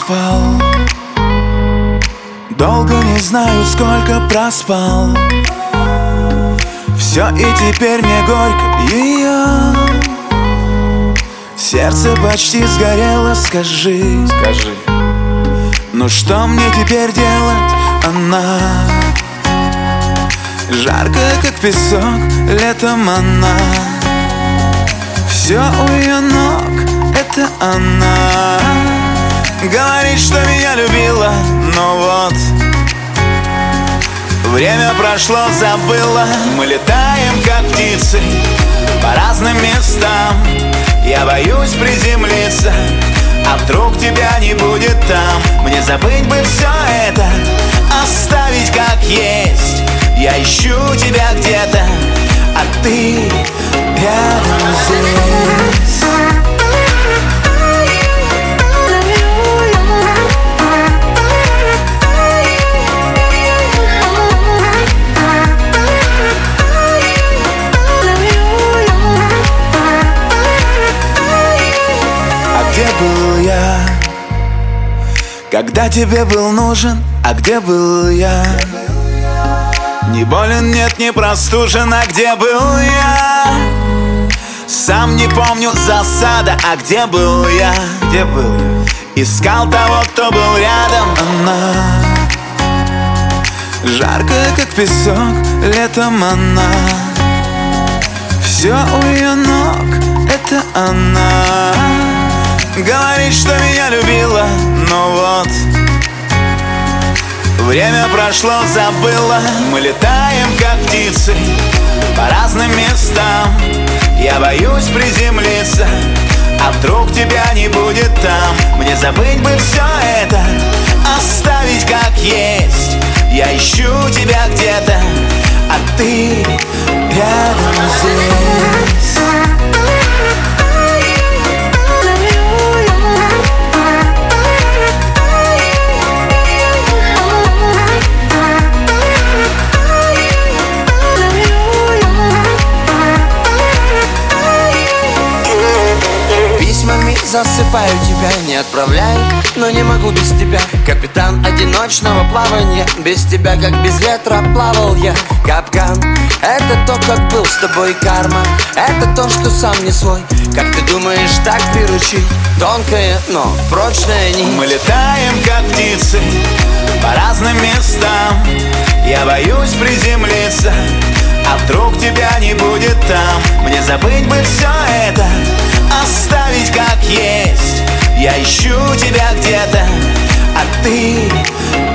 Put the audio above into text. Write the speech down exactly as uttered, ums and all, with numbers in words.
спал. Долго не знаю, сколько проспал. Все, и теперь мне горько ее. Сердце почти сгорело, скажи, Скажи, ну что мне теперь делать, она? Жаркая, как песок, летом она. Все у ее ног, это она. Говорит, что меня любила, но вот время прошло, забыла. Мы летаем, как птицы, по разным местам. Я боюсь приземлиться, а вдруг тебя не будет там. Мне забыть бы все это, оставить как есть. Я ищу тебя где-то, а ты рядом здесь. А где был я, когда тебе был нужен? А где был я? Не болен, нет, не простужен, а где был я? Сам не помню, засада, а где был я? где был я? Искал того, кто был рядом. Она жаркая, как песок, летом она. Все у ее ног, это она. Говорит, что меня любила, но вот время прошло, забыла. Мы летаем, как птицы, по разным местам. Я боюсь приземлиться, а вдруг тебя не будет там. Мне забыть бы все это, оставить как есть. Я ищу тебя где-то, а ты рядом здесь. Засыпаю тебя, не отправляю, но не могу без тебя. Капитан одиночного плавания, без тебя, как без ветра, плавал я. Капкан, это то, как был с тобой карма. Это то, что сам не свой. Как ты думаешь, так приручить? Тонкая, но прочная нить. Мы летаем, как птицы, по разным местам. Я боюсь приземлиться, а вдруг тебя не будет там. Мне забыть бы все это, оставить как есть. Я ищу тебя где-то, а ты